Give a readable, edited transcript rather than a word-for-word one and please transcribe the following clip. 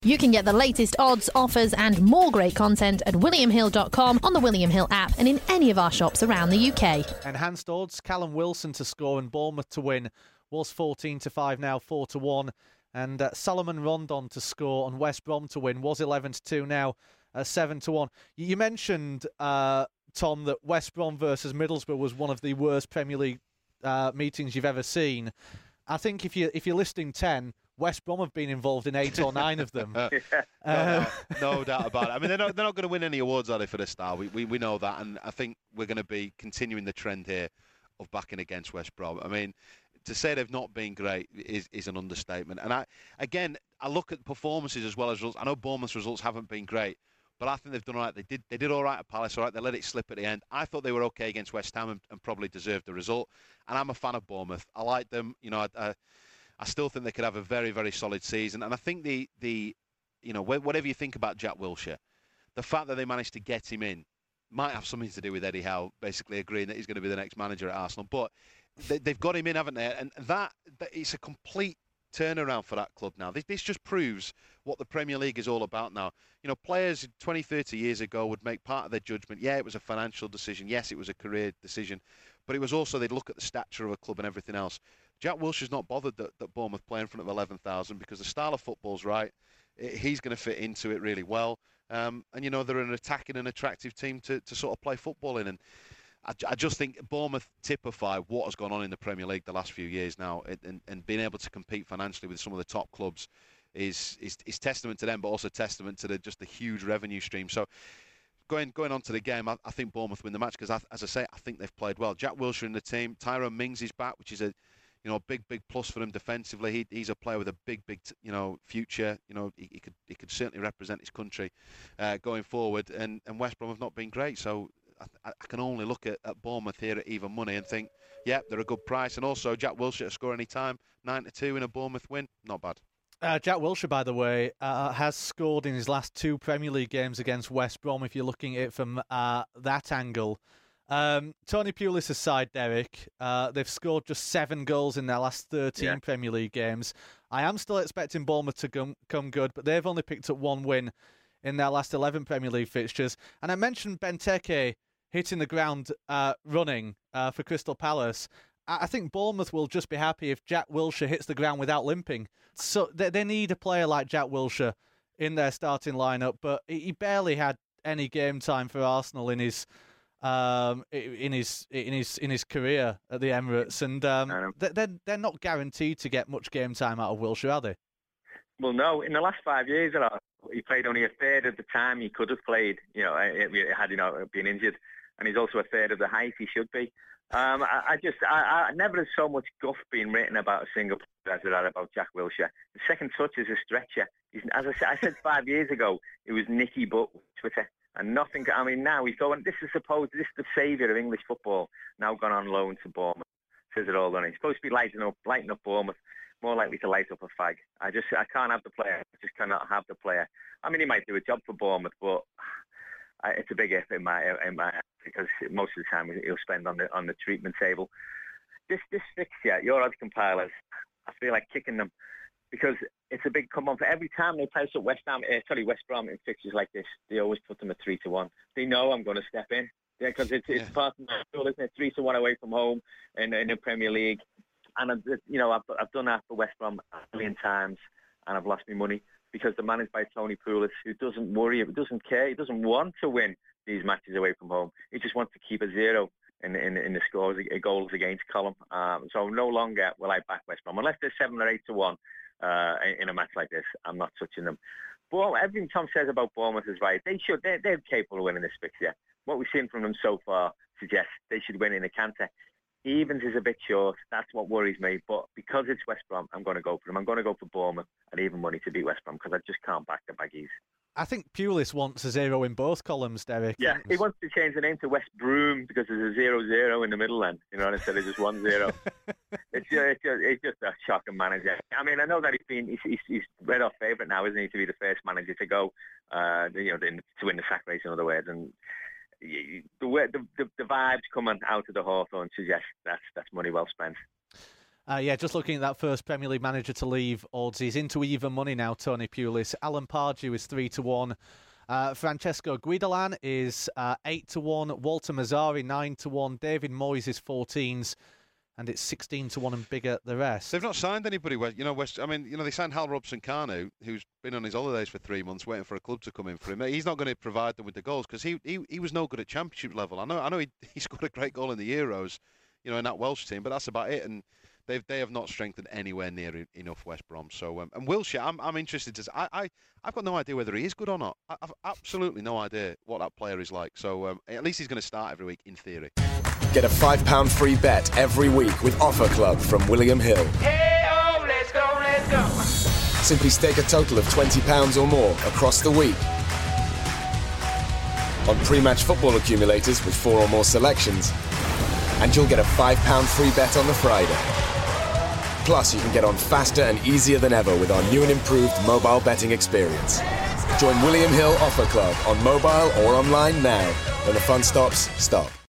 You can get the latest odds, offers and more great content at williamhill.com, on the William Hill app and in any of our shops around the UK. Enhanced odds, Callum Wilson to score and Bournemouth to win was 14-5, now 4-1. And Salomon Rondon to score and West Brom to win was 11-2, now 7-1. You mentioned, Tom, that West Brom versus Middlesbrough was one of the worst Premier League meetings you've ever seen. I think if you're listing 10, West Brom have been involved in 8 or 9 of them. No doubt about it. I mean, they're not going to win any awards, are they, for the Star? We know that, and I think we're going to be continuing the trend here of backing against West Brom. I mean, to say they've not been great is an understatement. And I look at performances as well as results. I know Bournemouth's results haven't been great, but I think they've done all right. They did all right at Palace, all right. They let it slip at the end. I thought they were okay against West Ham and probably deserved the result. And I'm a fan of Bournemouth. I like them. You know, I still think they could have a very, very solid season. And I think whatever you think about Jack Wilshere, the fact that they managed to get him in might have something to do with Eddie Howe basically agreeing that he's going to be the next manager at Arsenal. But they've got him in, haven't they? And that it's a complete turnaround for that club now. This just proves what the Premier League is all about now. You know, players 20, 30 years ago would make part of their judgment. Yeah, it was a financial decision. Yes, it was a career decision. But it was also, they'd look at the stature of a club and everything else. Jack Wilshere's not bothered that Bournemouth play in front of 11,000 because the style of football's right. He's going to fit into it really well. And, you know, they're an attacking and attractive team to sort of play football in. And I just think Bournemouth typify what has gone on in the Premier League the last few years now. And being able to compete financially with some of the top clubs is testament to them, but also testament to just the huge revenue stream. So going on to the game, I think Bournemouth win the match because, as I say, I think they've played well. Jack Wilshere in the team. Tyrone Mings is back, which is a big plus for them defensively. He's a player with a big future. You know, he could certainly represent his country going forward. And West Brom have not been great, so I can only look at Bournemouth here at even money and think, yeah, they're a good price. And also Jack Wilshere to score any time, 9-2 in a Bournemouth win, not bad. Jack Wilshere, by the way, has scored in his last 2 Premier League games against West Brom, if you're looking at it from that angle. Tony Pulis' side, Derek, they've scored just 7 goals in their last 13 Premier League games. I am still expecting Bournemouth to come good, but they've only picked up 1 win in their last 11 Premier League fixtures. And I mentioned Benteke hitting the ground running for Crystal Palace. I think Bournemouth will just be happy if Jack Wilshere hits the ground without limping. So they need a player like Jack Wilshere in their starting lineup, but he barely had any game time for Arsenal in his career at the Emirates, and they're not guaranteed to get much game time out of Wilshere, are they? Well, no. In the last 5 years, he played only a third of the time he could have played. You know, had been injured, and he's also a third of the height he should be. I never had so much guff being written about a single player as there are about Jack Wilshere. The second touch is a stretcher. As I said 5 years ago, it was Nicky Butt Twitter. And nothing. I mean, now he's going. This is the saviour of English football. Now gone on loan to Bournemouth. Says it all, doesn't he? He's supposed to be lighting up Bournemouth. More likely to light up a fag. I can't have the player. I just cannot have the player. I mean, he might do a job for Bournemouth, but it's a big if in my because most of the time he'll spend on the treatment table. This fixture, your odds compilers, I feel like kicking them. Because it's a big come on for every time they play West Brom in fixtures like this, they always put them at 3-1. They know I'm going to step in because it's part of my rule, isn't it? 3-1 away from home in the Premier League, and I've done that for West Brom a million times, and I've lost my money because they're managed by Tony Pulis, who doesn't worry, who doesn't care, he doesn't want to win these matches away from home. He just wants to keep a 0 in the goals against column. So no longer will I back West Brom unless they're 7 or 8-1. In a match like this, I'm not touching them. But everything Tom says about Bournemouth is right. They're capable of winning this fixture. What we've seen from them so far suggests they should win in a canter. Evens is a bit short. That's what worries me. But because it's West Brom, I'm going to go for them. I'm going to go for Bournemouth at even money to beat West Brom because I just can't back the Baggies. I think Pulis wants a 0 in both columns, Derek. Yeah, he wants to change the name to West Broom because there's a 0-0 in the middle then, instead of just 1-0. It's just a shocking manager. I mean, I know that he's red off favourite now, isn't he, to be the first manager to go, to win the sack race, in other words. And the vibes coming out of the Hawthorn suggest that's money well spent. Just looking at that first Premier League manager to leave odds. He's into even money now, Tony Pulis. Alan Pardew is 3-1. Francesco Guidolan is 8-1. Walter Mazzari 9-1. David Moyes is 14s. And it's 16-1 and bigger the rest. They've not signed anybody. They signed Hal Robson-Kanu, who's been on his holidays for 3 months, waiting for a club to come in for him. He's not going to provide them with the goals because he was no good at Championship level. I know he scored a great goal in the Euros, in that Welsh team, but that's about it. And they have not strengthened anywhere near enough West Brom. So and Wilshere, I'm interested to. I've got no idea whether he is good or not. I've absolutely no idea what that player is like. So at least he's going to start every week in theory. Get a £5 free bet every week with Offer Club from William Hill. Hey-oh, let's go. Simply stake a total of £20 or more across the week on pre-match football accumulators with 4 or more selections, and you'll get a £5 free bet on the Friday. Plus, you can get on faster and easier than ever with our new and improved mobile betting experience. Join William Hill Offer Club on mobile or online now. When the fun stops, stop.